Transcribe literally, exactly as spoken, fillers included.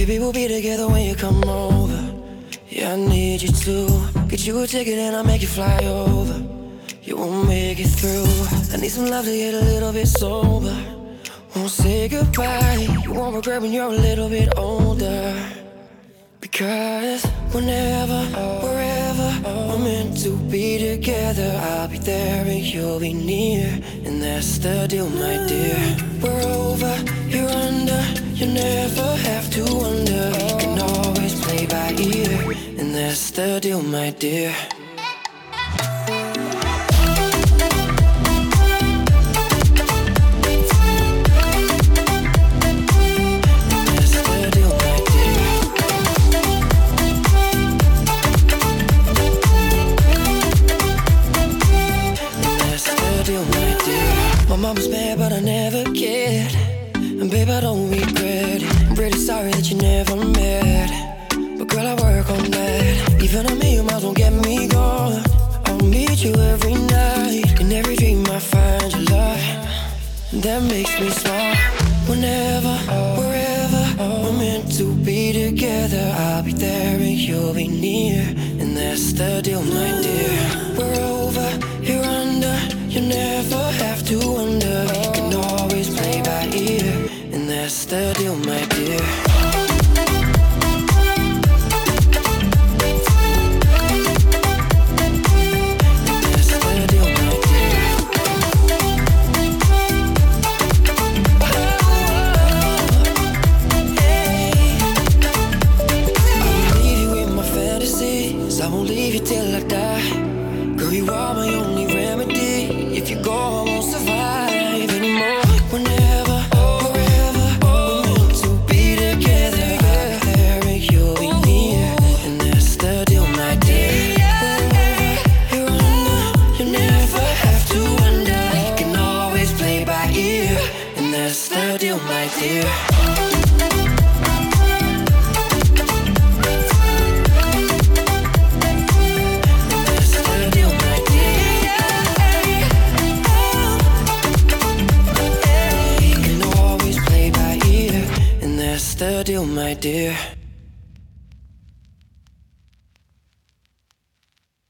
Maybe we'll be together when you come over. Yeah, I need you to get you a ticket and I'll make you fly over. You won't make it through. I need some love to get a little bit sober. Won't say goodbye. You won't regret when you're a little bit older. Because whenever, wherever we're meant to be together, I'll be there and you'll be near. And that's the deal, my dear. We're over, you're under. You never have to wonder. You can always play by ear. And that's the deal, my dear. My mama's mad, but I never cared. And babe, I don't regret it. I'm pretty sorry that you never met. But girl, I work on that. Even a million miles won't get me gone. I'll meet you every night. In every dream I find your love. And that makes me smile. Whenever, wherever we're meant to be together, I'll be there and you'll be near. And that's the deal, my dear. We're over, you're under. You never have to wonder. You can always play by ear. And that's the deal, my dear. I won't leave you till I die. Girl, you are my only remedy. If you go, I won't survive anymore. Whenever, wherever we're meant to be together, I'll be there and you'll be near. And that's the deal, my dear. Wherever you're under, you never have to wonder. You can always play by ear. And that's the deal, my dear. The deal, my dear.